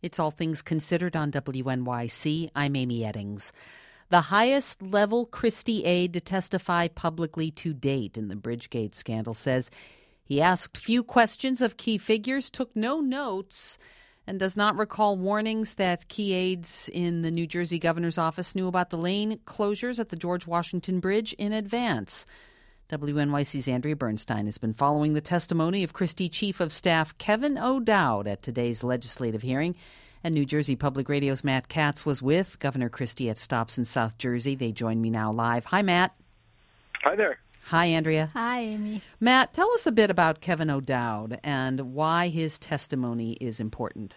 It's All Things Considered on WNYC. I'm Amy Eddings. The highest level Christie aide to testify publicly to date in the Bridgegate scandal says he asked few questions of key figures, took no notes, and does not recall warnings that key aides in the New Jersey governor's office knew about the lane closures at the George Washington Bridge in advance. WNYC's Andrea Bernstein has been following the testimony of Christie Chief of Staff Kevin O'Dowd at today's legislative hearing. And New Jersey Public Radio's Matt Katz was with Governor Christie at stops in South Jersey. They join me now live. Hi, Matt. Hi there. Hi, Andrea. Hi, Amy. Matt, tell us a bit about Kevin O'Dowd and why his testimony is important.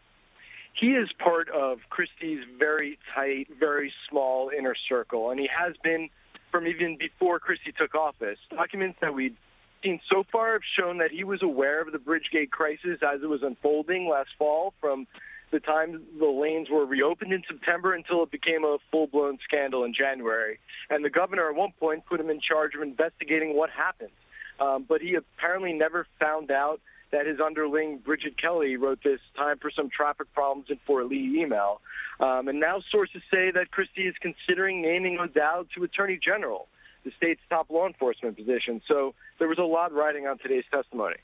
He is part of Christie's very tight, very small inner circle, and he has been from even before Christie took office. Documents that we've seen so far have shown that he was aware of the Bridgegate crisis as it was unfolding last fall, from the time the lanes were reopened in September until it became a full-blown scandal in January. And the governor at one point put him in charge of investigating what happened. But he apparently never found out that his underling, Bridget Kelly, wrote this "time for some traffic problems in Fort Lee" email. And now sources say that Christie is considering naming O'Dowd to Attorney General, the state's top law enforcement position. So there was a lot riding on today's testimony.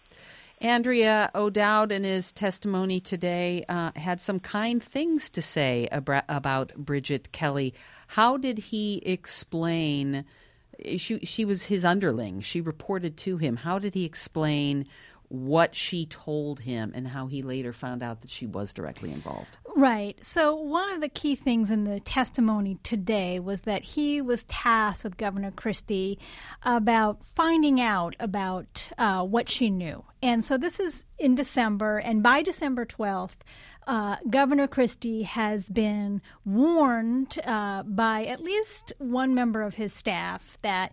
Andrea, O'Dowd in his testimony today had some kind things to say about Bridget Kelly. How did he explain? She was his underling. She reported to him. How did he explain what she told him and how he later found out that she was directly involved? Right. So one of the key things in the testimony today was that he was tasked with Governor Christie about finding out about what she knew. And so this is in December, and by December 12th, Governor Christie has been warned by at least one member of his staff that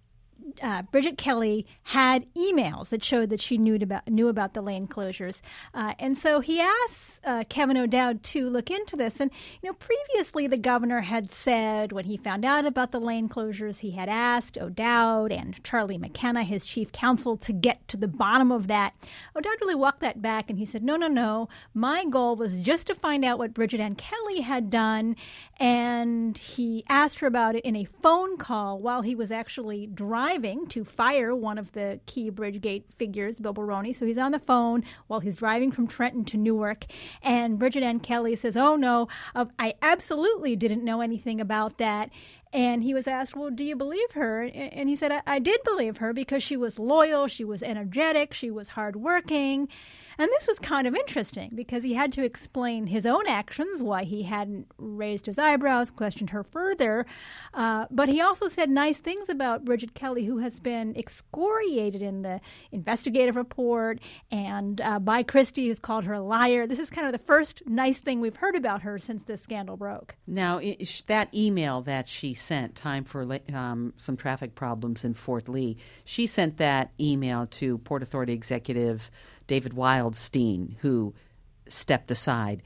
Bridget Kelly had emails that showed that she knew about the lane closures. And so he asked Kevin O'Dowd to look into this. And, previously the governor had said when he found out about the lane closures, he had asked O'Dowd and Charlie McKenna, his chief counsel, to get to the bottom of that. O'Dowd really walked that back, and he said, no. My goal was just to find out what Bridget Ann Kelly had done. And he asked her about it in a phone call while he was actually driving to fire one of the key Bridgegate figures, Bill Baroni. So he's on the phone while he's driving from Trenton to Newark. And Bridget Ann Kelly says, "Oh, no, I absolutely didn't know anything about that." And he was asked, "Well, do you believe her?" And he said, I did believe her because she was loyal, she was energetic, she was hardworking. And this was kind of interesting because he had to explain his own actions, why he hadn't raised his eyebrows, questioned her further. But he also said nice things about Bridget Kelly, who has been excoriated in the investigative report and by Christie, who's called her a liar. This is kind of the first nice thing we've heard about her since this scandal broke. Now, that email that she sent, "time for some traffic problems in Fort Lee," she sent that email to Port Authority Executive David Wildstein, who stepped aside.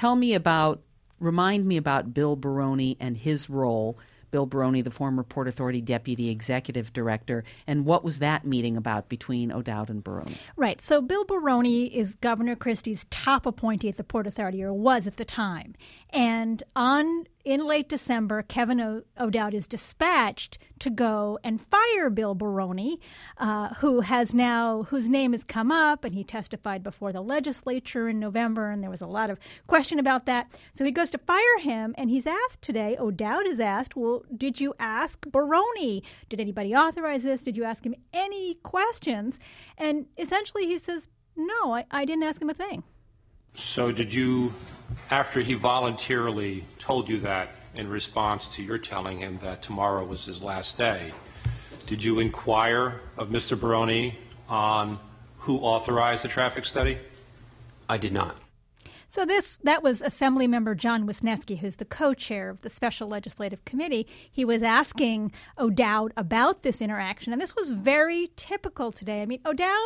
Remind me about Bill Baroni and his role. Bill Baroni, the former Port Authority Deputy Executive Director, and what was that meeting about between O'Dowd and Baroni? Right. So Bill Baroni is Governor Christie's top appointee at the Port Authority, or was at the time. And in late December, Kevin O'Dowd is dispatched to go and fire Bill Baroni, whose name has come up, and he testified before the legislature in November, and there was a lot of question about that. So he goes to fire him, and he's asked today, O'Dowd is asked, well, did you ask Baroni? Did anybody authorize this? Did you ask him any questions? And essentially he says, no, I didn't ask him a thing. So did you, after he voluntarily told you that in response to your telling him that tomorrow was his last day, did you inquire of Mr. Baroni on who authorized the traffic study? I did not. So that was Assemblymember John Wisniewski, who's the co-chair of the Special Legislative Committee. He was asking O'Dowd about this interaction, and this was very typical today. I mean, O'Dowd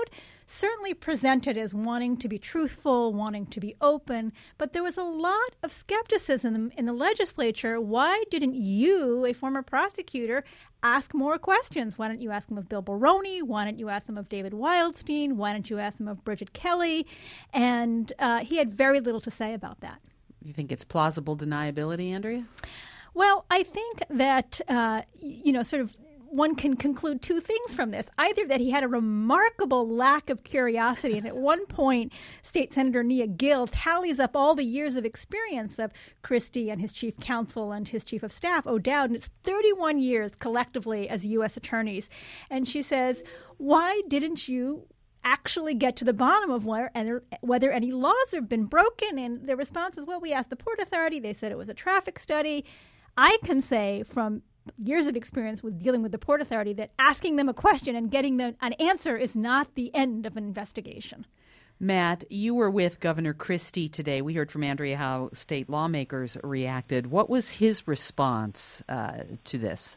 certainly presented as wanting to be truthful, wanting to be open, but there was a lot of skepticism in the legislature. Why didn't you, a former prosecutor, ask more questions? Why don't you ask them of Bill Baroni? Why don't you ask them of David Wildstein? Why don't you ask them of Bridget Kelly? And he had very little to say about that. You think it's plausible deniability, Andrea? Well, I think that, sort of one can conclude two things from this. Either that he had a remarkable lack of curiosity, and at one point, State Senator Nia Gill tallies up all the years of experience of Christie and his chief counsel and his chief of staff, O'Dowd, and it's 31 years collectively as U.S. attorneys. And she says, why didn't you actually get to the bottom of whether any laws have been broken? And the response is, well, we asked the Port Authority. They said it was a traffic study. I can say from years of experience with dealing with the Port Authority that asking them a question and getting an answer is not the end of an investigation. Matt, you were with Governor Christie today. We heard from Andrea how state lawmakers reacted. What was his response to this?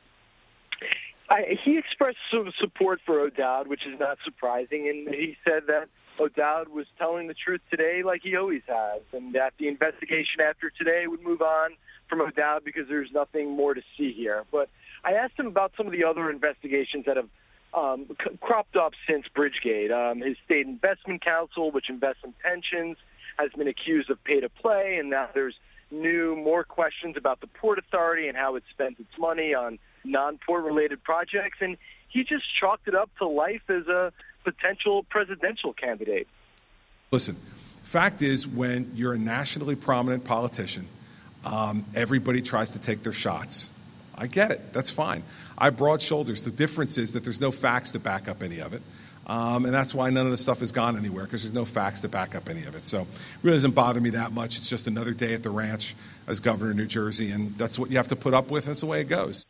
He expressed some support for O'Dowd, which is not surprising, and he said that O'Dowd was telling the truth today like he always has, and that the investigation after today would move on from O'Dowd because there's nothing more to see here. But I asked him about some of the other investigations that have cropped up since Bridgegate. His state investment council, which invests in pensions, has been accused of pay-to-play, and now there's more questions about the Port Authority and how it spends its money on non-port-related projects. And he just chalked it up to life as a potential presidential candidate. Listen, fact is, when you're a nationally prominent politician, everybody tries to take their shots. I get it. That's fine. I have broad shoulders. The difference is that there's no facts to back up any of it. And that's why none of the stuff has gone anywhere, because there's no facts to back up any of it. So it really doesn't bother me that much. It's just another day at the ranch as governor of New Jersey, and that's what you have to put up with. That's the way it goes.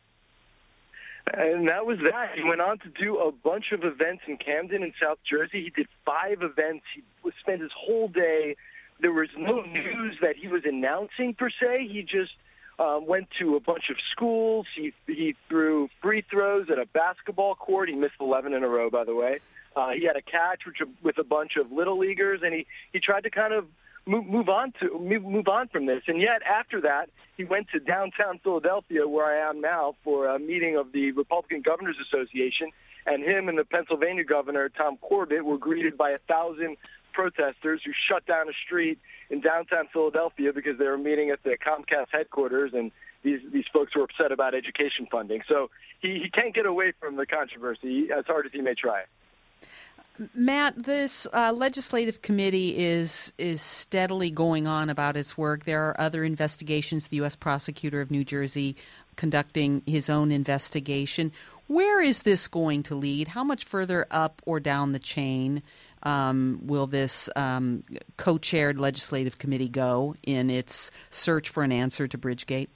And that was that. He went on to do a bunch of events in Camden and South Jersey. He did 5 events. He spent his whole day. There was no news that he was announcing, per se. He just went to a bunch of schools. He threw free throws at a basketball court. He missed 11 in a row, by the way. He had a catch with a bunch of little leaguers, and he tried to kind of move on from this. And yet after that, he went to downtown Philadelphia, where I am now, for a meeting of the Republican Governors Association, and him and the Pennsylvania governor, Tom Corbett, were greeted by 1,000 protesters who shut down a street in downtown Philadelphia because they were meeting at the Comcast headquarters, and these folks were upset about education funding. So he can't get away from the controversy, as hard as he may try. Matt, this legislative committee is steadily going on about its work. There are other investigations. The U.S. prosecutor of New Jersey conducting his own investigation. Where is this going to lead? How much further up or down the chain will this co-chaired legislative committee go in its search for an answer to Bridgegate?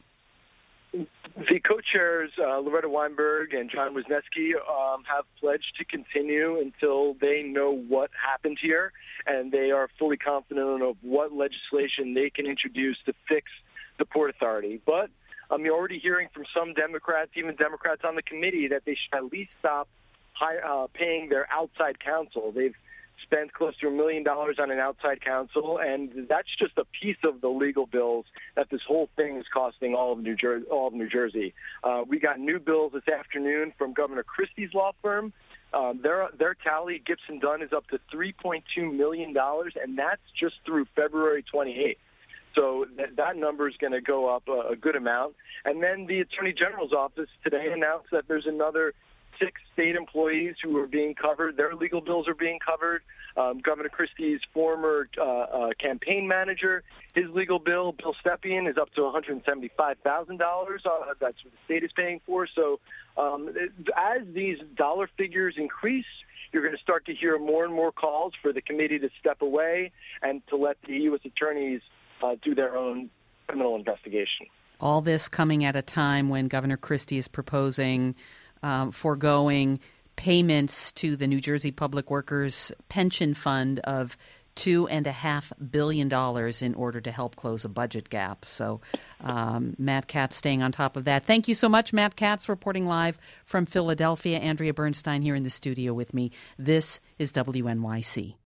The co-chairs, Loretta Weinberg and John Wisniewski, have pledged to continue until they know what happened here, and they are fully confident of what legislation they can introduce to fix the Port Authority. But I'm already hearing from some Democrats, even Democrats on the committee, that they should at least stop paying their outside counsel. They've spent close to $1 million on an outside counsel, and that's just a piece of the legal bills that this whole thing is costing all of New Jersey. We got new bills this afternoon from Governor Christie's law firm. Their tally, Gibson Dunn, is up to $3.2 million, and that's just through February 28th. So that number is going to go up a good amount. And then the Attorney General's office today announced that there's another 6 state employees who are being covered. Their legal bills are being covered. Governor Christie's former campaign manager, his legal bill, Bill Stepien, is up to $175,000. That's what the state is paying for. So as these dollar figures increase, you're going to start to hear more and more calls for the committee to step away and to let the U.S. attorneys do their own criminal investigation. All this coming at a time when Governor Christie is proposing foregoing payments to the New Jersey Public Workers Pension Fund of $2.5 billion in order to help close a budget gap. So Matt Katz staying on top of that. Thank you so much, Matt Katz, reporting live from Philadelphia. Andrea Bernstein here in the studio with me. This is WNYC.